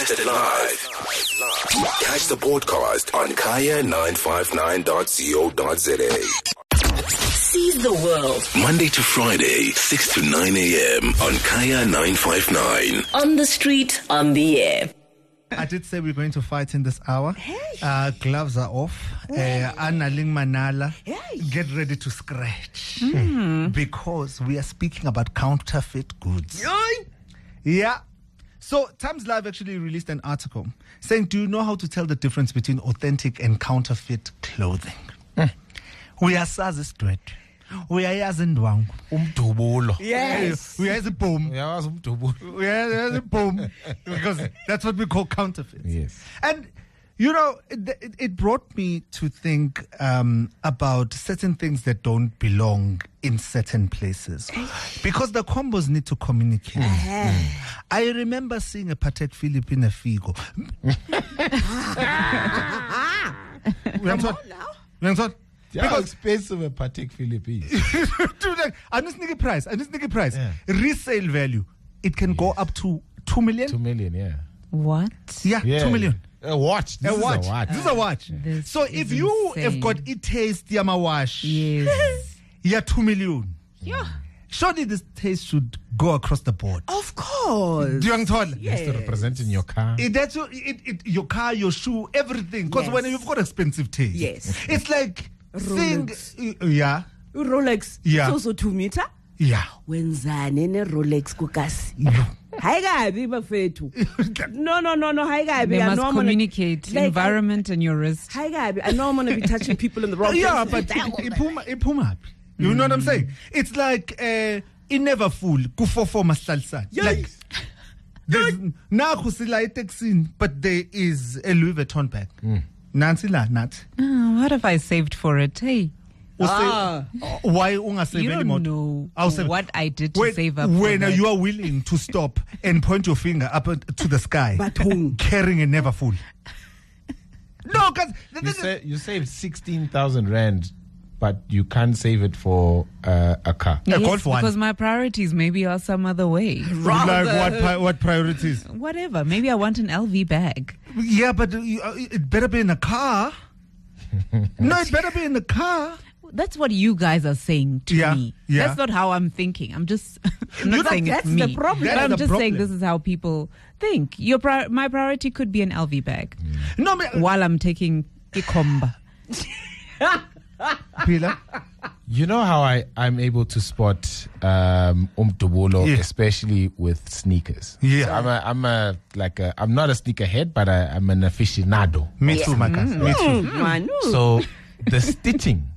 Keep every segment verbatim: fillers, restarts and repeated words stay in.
Broadcasted live. Catch the podcast on kaya nine five nine dot co dot za. Seize the world. Monday to Friday, six to nine a.m. on Kaya nine five nine. On the street, on the air. I did say we're going to fight in this hour. Hey. Uh, gloves are off. Uh, Anna Ling Manala, Hey. get ready to scratch. Mm. Because we are speaking about counterfeit goods. Yoy. Yeah. So, Times Live actually released an article saying, do you know how to tell the difference between authentic and counterfeit clothing? Mm. We are Sazistwet. We are Yazindwang. Umdubulo. Yes. We are the boom. Yeah, umdubulo. We are the boom. Because that's what we call counterfeits. Yes. And, you know, it, it, it brought me to think um, about certain things that don't belong in certain places. Because the combos need to communicate. Uh-huh. Mm. I remember seeing a Patek Philippe in a Figo. Come on now. How Because expensive a Patek Philippe is. I don't sneaky price. I don't sneaky price. Yeah. Resale value. It can go up to two million. Two million, yeah. What? Yeah, yeah. two million. A watch. This a is watch. a watch. This is a watch. This So is if you have insane. got it taste yama wash, Yes. yeah, two million. Yeah. Surely this taste should go across the board. Of course. Do you understand? Just to represent in your car. It, that's your, it, it, your car, your shoe, everything. Because Yes. when you've got expensive taste, Yes. it's like saying, Rolex. uh, yeah, Rolex. Yeah. It's also two meter. yeah. Wenzane ne Rolex kukasi. Hayi kabi bafethu. No, no, no, no. Hayi kabi. They I must know I'm gonna- communicate like, environment and your wrist. Hayi kabi. I know I'm going to be touching people in the wrong Yeah, places. but iphuma iphuma. You know what I'm saying? It's like uh, it never full. Kufofo mahlalisana. Like there's na kusila itaxin, but there is a Louis Vuitton bag. Nancy la nat. Oh, what if I saved for it? Hey, Ah. Why ungasave you don't anymore? know I'll save- what I did to When, save up when for that. you are willing to stop and point your finger up at- to the sky, But whom? carrying a never full. No, because You, sa- you saved sixteen thousand rand, but you can't save it for uh, a car. a Yes, golf one. because my priorities maybe are some other way. Like what? pri- What priorities? Whatever. Maybe I want an L V bag. Yeah, but uh, you- uh, it better be in a car. No, it better be in the car. That's what you guys are saying to Yeah, me. yeah. That's not how I'm thinking. I'm just I'm You not know, saying that's it's me. the problem. That But is I'm the just saying problem. this is how people think. Your pri- my priority could be an L V bag No, me, while I'm taking Ikomba. Pila. You know how I, I'm able to spot um, umdubulo, Yeah. especially with sneakers. Yeah. So I'm a, I'm a like a, I'm not a sneakerhead, but I, I'm an aficionado. Me too, my cousin. Me too. Manu. So the stitching,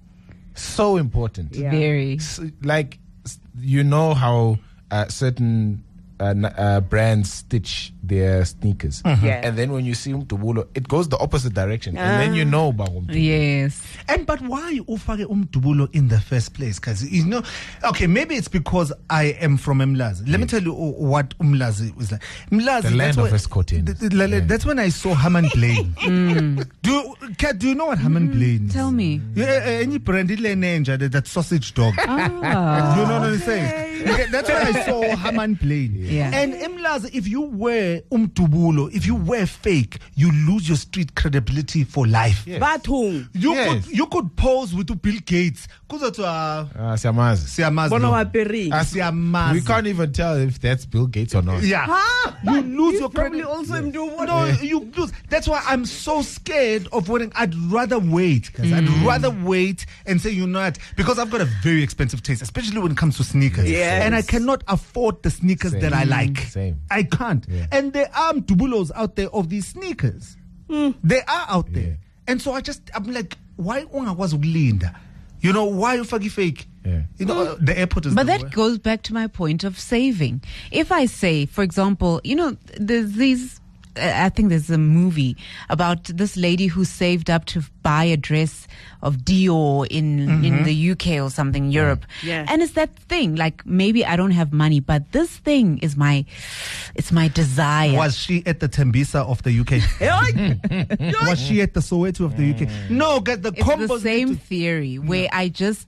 so important. Yeah. Very. S- like s- you know how uh, certain uh, n- uh, brands stitch their sneakers, Yeah. and then when you see umdubulo, it goes the opposite direction, and then you know about umdubulo. Yes. And but why ufake umdubulo in the first place? Because you know, okay, maybe it's because I am from Mlazi. Let me tell you uh, what Mlazi was like. Mlazi, The land that's of when- escorting. th- th- like, Yeah. That's when I saw Haman Blaine. Do Kat, do you know what Haman Blaine is? Tell me. Yeah, uh, any brand ile ninja, that, that sausage dog. Ah. You know what I'm saying? Okay, that's when I saw Haman Blaine. Yeah. And Mlazi, if you wear umdubulo, if you wear fake, you lose your street credibility for life. Yes. Bathung. You Yes. could you could pose with Bill Gates. Kuzothi Uh, siyamazi. siyamazi. Bona lo. waperi. Ah, siyamazi. We can't even tell if that's Bill Gates or not. Yeah. Ah, You lose your probably credit. also him do what? No, you lose. That's why I'm so scared of wearing. I'd rather wait, guys. I'd rather wait and say, you know what? Because I've got a very expensive taste, especially when it comes to sneakers. Yes. And I cannot afford the sneakers Same. that I like. Same. I can't. Yeah. And there are dubulos out there of these sneakers. They are out there. Yeah. And so I just, I'm like, why ungakwazi ukulinda? You know, why you fake fake? Yeah. You know, uh, the airport is But the that way. goes back to my point of saving. If I say, for example, you know, there's these, uh, I think there's a movie about this lady who saved up to buy a dress of Dior in, in the U K or something, Europe. Yeah. And it's that thing, like maybe I don't have money, but this thing is my, it's my desire. Was she at the Tembisa of the U K? Was she at the Soweto of the U K? No, guys, the It's the combos same need to- theory where I just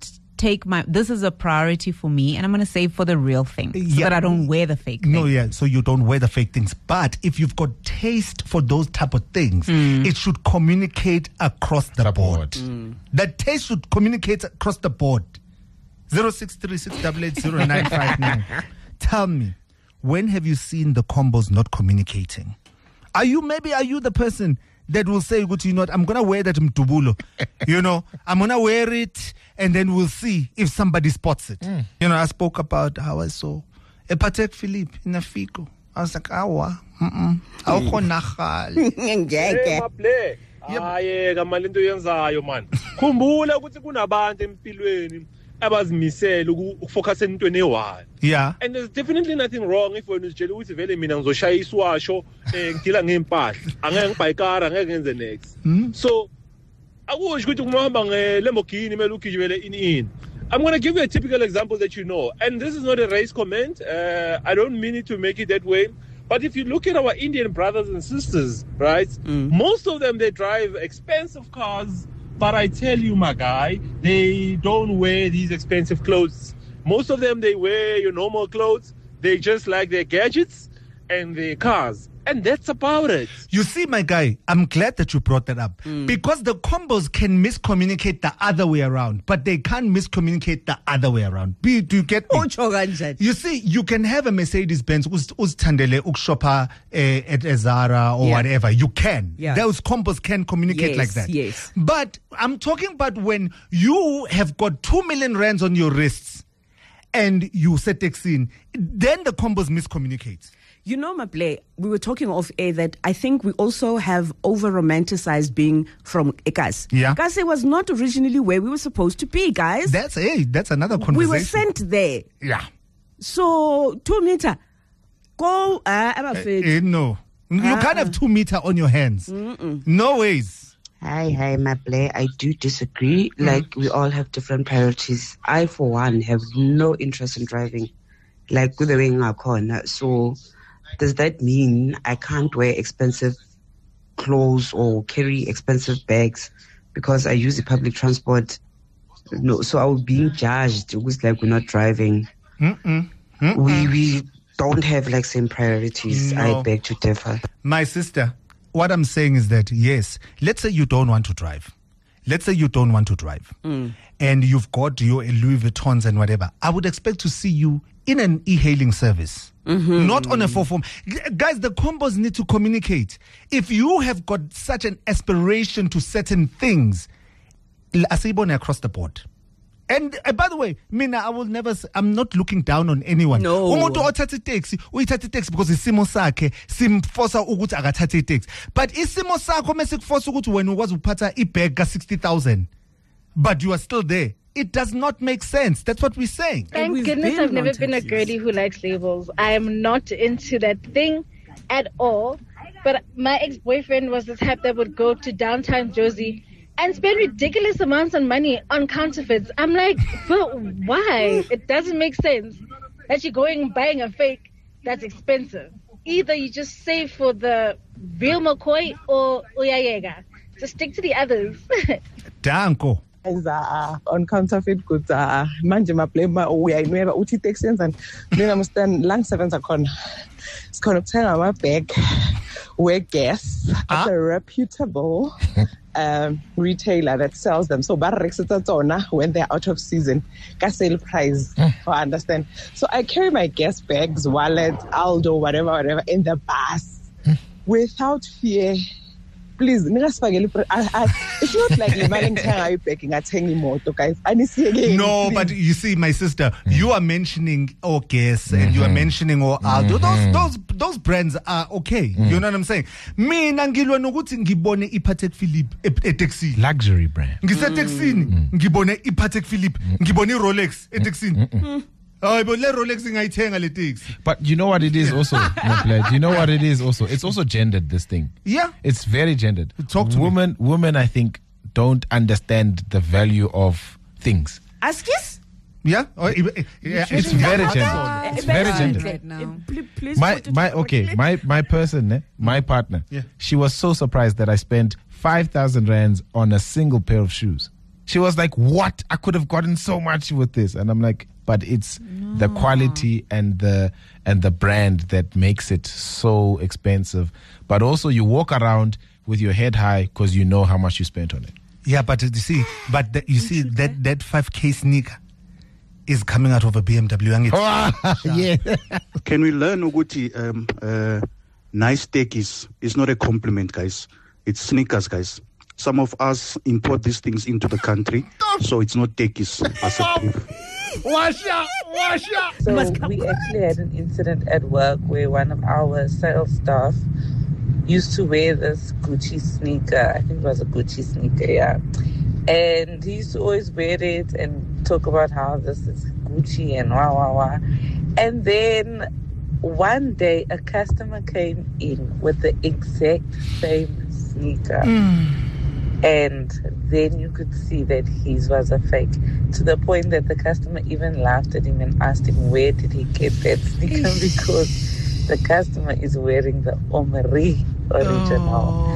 take my, this is a priority for me, and I'm going to save for the real thing so Yeah. that I don't wear the fake thing. No, yeah, so you don't wear the fake things. But if you've got taste for those type of things, it should communicate across the, The board. board. That taste should communicate across the board. zero six three six eight eight zero nine five nine. Tell me, when have you seen the combos not communicating? Are you, maybe are you the person that will say, "Good, you know what, I'm going to wear that mdubulo. You know, I'm going to wear it and then we'll see if somebody spots it." Mm. You know, I spoke about how I saw a Patek Philippe in a Fico. I was like, awa, mm-mm, awukhonakali. Ngeke. maple hayi kamalento yenzayo man khumbula ukuthi kunabantu empilweni abazimisela ukufocus entweni eyi Yeah. and there's definitely nothing wrong if wena uzitshela ukuthi vele mina ngizoshaya iswasho eh ngidila ngempahla angeke ngibhaye car angeke ngenze next so akusho ukuthi kumahamba ngeLamborghini mele ugijimele in in. I'm going to give you a typical example that you know, and this is not a race comment. Uh, I don't mean it to make it that way. But if you look at our Indian brothers and sisters, right, most of them, they drive expensive cars. But I tell you, my guy, they don't wear these expensive clothes. Most of them, they wear your normal clothes. They just like their gadgets and their cars. And that's about it. You see, my guy, I'm glad that you brought that up because the combos can miscommunicate the other way around, but they can't miscommunicate the other way around. Be- Do you get me? Utsho kanjani? You see, you can have a Mercedes Benz uzithandele ukshopha eh, at a Zara or Yeah. whatever. You can. Yeah. Those combos can communicate Yes, like that. yes. But I'm talking about when you have got two million rands on your wrists and you set in, then the combos miscommunicate. You know, Maple, we were talking off air that I think we also have over romanticized being from Ekas. Yeah. Kase was not originally where we were supposed to be, guys. That's hey, that's another conversation. we were sent there. Yeah. So, two meter. Go, uh, Eh, no. You can't have two meter on your hands. No ways. Hi, hi, Maple. I do disagree. Like, we all have different priorities. I, for one, have no interest in driving. Like, with the way in our corner. So, does that mean I can't wear expensive clothes or carry expensive bags because I use the public transport? No, so I was being judged. It was like we're not driving. Mm-mm. Mm-mm. We we don't have like same priorities. No. I beg to differ. My sister, what I'm saying is that, yes, let's say you don't want to drive. Let's say you don't want to drive. And you've got your Louis Vuittons and whatever. I would expect to see you in an e-hailing service. Not on a four form. G- Guys, the combos need to communicate. If you have got such an aspiration to certain things, l- asiyibone across the board. And uh, by the way, Mina, I will never, s- I'm not looking down on anyone. No. Umuntu othatha itaxi, uyithatha itaxi because isimo sakhe simforsa ukuthi akathathe itaxi. But isimo sakho mesikforsa ukuthi wena ukwazi ukuphatha ibag ka sixty thousand, but you are still there. It does not make sense. That's what we're saying. And Thank we've goodness been I've never on been a taxis. girly who likes labels. I am not into that thing at all. But my ex-boyfriend was the type that would go to downtown Josie and spend ridiculous amounts of money on counterfeits. I'm like, but why? It doesn't make sense that you're going and buying a fake that's expensive. Either you just save for the real McCoy or Uyayega. Just stick to the others. Danko. Is uh, on counterfeit goods uh, manje mablema uyayinweba uthi itex yenzani mina mustand lang sevenza khona sikhona ukuthenga ama-bag we-gas at a reputable um, retailer that sells them, so barekisitsa tsona when they're out of season ka sale price. I understand. So I carry my gas bags, wallet, Aldo, whatever whatever in the bus without fear. Please, ningasifakele pre- I, I, it's not like le mali ngithenga ibhegi ngathenga imoto, guys. Anisiyekeni, No, please. but you see, my sister, you are mentioning or guess and you are mentioning or Aldo. Those those those brands are okay. You know what I'm saying? Mina ngilwa nokuthi ngibone iPatek Philippe eTaxi. Luxury brand. NgiseTaxini ngibone iPatek Philippe, ngibone iRolex eTaxini. Hayi bo le Rolex ngayithenga le taxi. But you know what it is also, Maple, do you know what it is also? It's also gendered, this thing. Yeah. It's very gendered. Talk to me. women, women, I think, don't understand the value of things. Askis? Yeah? Or, eh, yeah, It's very gendered. It's very gendered. Right now. Please, please My put it my on okay, clip. my my person, eh, my partner. Yeah. She was so surprised that I spent five thousand rands on a single pair of shoes. She was like, what? I could have gotten so much with this. And I'm like, but it's no. the quality and the and the brand that makes it so expensive. But also you walk around with your head high because you know how much you spent on it. Yeah, but you see, but the, you see that that five K sneaker is coming out of a B M W. Oh, yeah. Can we learn Uguti? Um, uh, nice tech is is not a compliment, guys. It's sneakers, guys. Some of us import these things into the country, so it's not techies. Wash out, wash out. So we actually had an incident at work where one of our sales staff used to wear this Gucci sneaker. I think it was a Gucci sneaker, yeah. And he used to always wear it and talk about how this is Gucci and wah, wah, wah. And then one day a customer came in with the exact same sneaker. Mm. And then you could see that his was a fake, to the point that the customer even laughed at him and asked him where did he get that sneaker, because the customer is wearing the Omri original.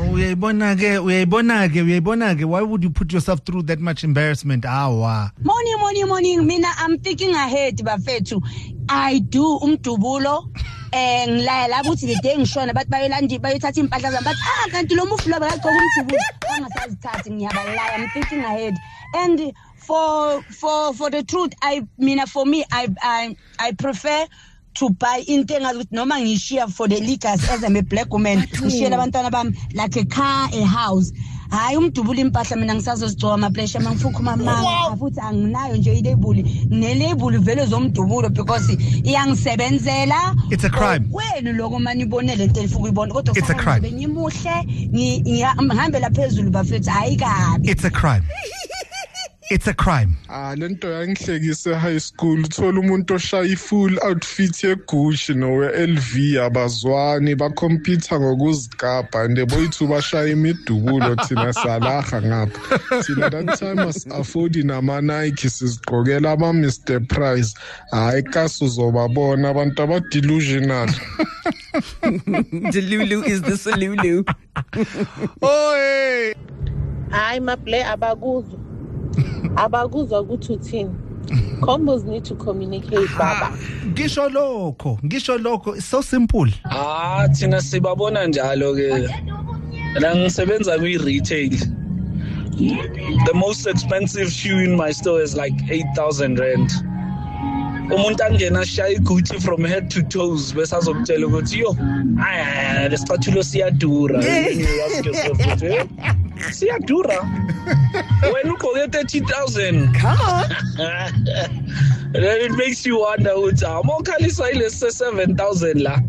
Oh, why would you put yourself through that much embarrassment? Ah, wow. Morning, morning, morning. Mina, I'm thinking ahead, Bafetu. I do umtubulo. And la la buti the day shona but bayolandi bayothatha impahla zami but ah kanti lo mufula bayagcoka umdubulo angasazithathi ngiyabalaya. I'm thinking ahead. And for for for the truth, I mean for me I I I prefer to buy intenga with noma ngishiya for the liquors as I'm a black woman ngishiyela abantwana bami like a car, a house. Hayi umdubulo impahla mina ngisazozigcoka amaplesha mangifukhuma manga futhi anginayo nje ilabel nelabel vele zomdubulo because iyangisebenzela. It's a crime. Wena lokho mani ibonele into elifuka uyibona kodwa it's a crime. Bengimuhle ngihambela phezulu bafethu hayi kabi. It's a crime. It's a crime. Ah, lento yangihlekise high school. Uthola umuntu oshaya full outfit ye Gucci no L V abazwani ba compete ngokuzigaba and boyithu bashaya imidubulo thina salaha ngapha. Thina that time as afford nama Nike sizigqokela ama Mister Price. Hayi kaso uzobabona abantu aba delusional. Delulu is the Solulu. Oi. Hayi maple abakuzo. Abakuzwa kuthini. Combos need to communicate, baba. Ngisho lokho, ngisho lokho, it's so simple. Ah, thina sibabona njalo ke. La ngisebenza kwi retail. The most expensive shoe in my store is like eight thousand rand. Umuntu angena shaya Gucci from head to toes bese azokutshela ukuthi yo, ah, lesicathulo siyadura. You ask yourself, siyadura. When you go thirty thousand, come on. Then it makes you wonder, what's how more Kalisa is seven thousand la.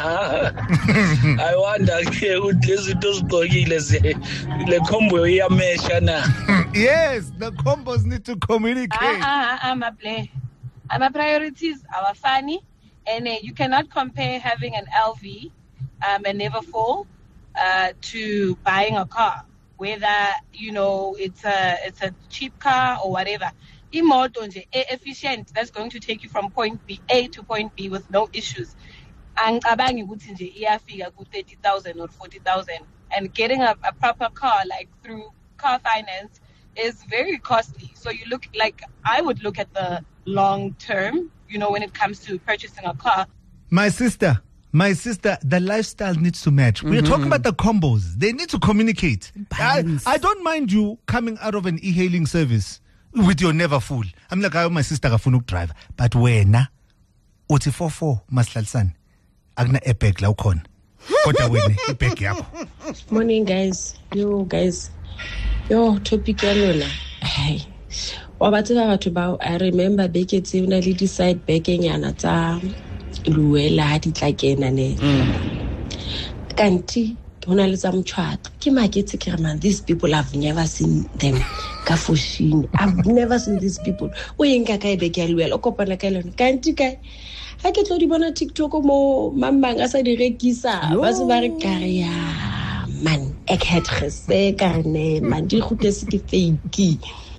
I wonder, would listen to the combo here, Meshana. Yes, the combos need to communicate. Uh, I'm a play. I'm a priorities, our funny, and uh, you cannot compare having an L V, um, and Neverfull, uh, to buying a car. Whether you know it's a it's a cheap car or whatever, imoto nje efficient that's going to take you from point B A to point B with no issues. Angicabangi ukuthi nje iyafika ku thirty thousand or forty thousand, and getting a, a proper car like through car finance is very costly. So you look like I would look at the long term, you know, when it comes to purchasing a car. My sister. My sister, the lifestyle needs to match. Mm-hmm. We're talking about the combos. They need to communicate. I, I don't mind you coming out of an e-hailing service with your Neverfull. I'm like, I my sister Gafunuk drive. But wena, uti four four maslalisan. Agna epek la ukon. Kota wene epek yako. Morning guys. Yo guys. Yo topic yalona. Hey. Wabatela batho ba I remember beke tsena le decide beke nyana tsa luela di tla kena ne kanti hona le tsa mtshwato ke maketse ke man these people I've never seen them ka foshini. I've never seen these people o yenka ka ebe ke luela o kopana ka lona kanti ka ha ke tlo di bona TikTok mo mamang a sa di rekisa ba se ba re kare ya man ek het gesê ka ne man di goedese ke fake.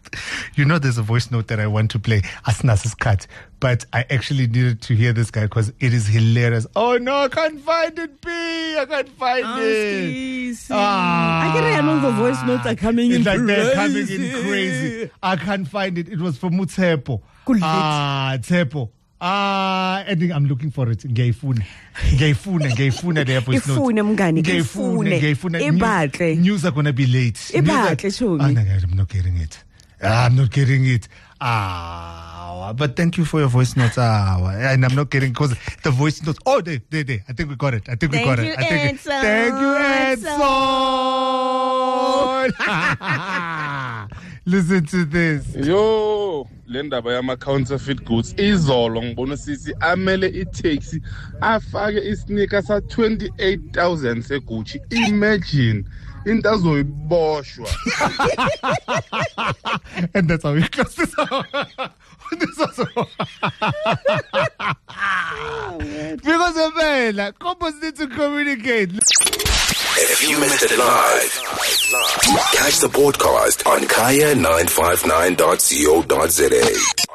You know, there's a voice note that I want to play. Asnas is cut. But I actually needed to hear this guy because it is hilarious. Oh no, I can't find it, B. I can't find Oh, it. ski, Ah. I can know the voice notes are coming in It's like they're crazy. coming in crazy. I can't find it. It was from Mutsepo. Kulit. Ah, Tsepo. Ah, I think I'm looking for it. Ngayifuna. Ngayifuna, ngayifuna their voice notes. Ifune mngani, Ngayifuna, ifune. ngayifuna. Ibatle. News- News are gonna be late. News are- Ibatle, Shongi. Ah, no, no, I'm not getting it. Ah, I'm not getting it. Ah, but thank you for your voice notes. Ah, and I'm not getting because the voice notes. Oh, they, they, they. I think we got it. I think we Thank got you, it. I think it- Edson. Thank you, Edson. Listen to this. Yo, le ndaba yama counterfeit goods izolo ngibona usisi amele itaxi afake isneaker sa twenty-eight thousand segucci. Imagine into azoyiboshwa. And that's how we close this out. This also. Because of Bella, couples need to communicate. If you missed it live, catch the podcast on kaya nine five nine dot co dot za.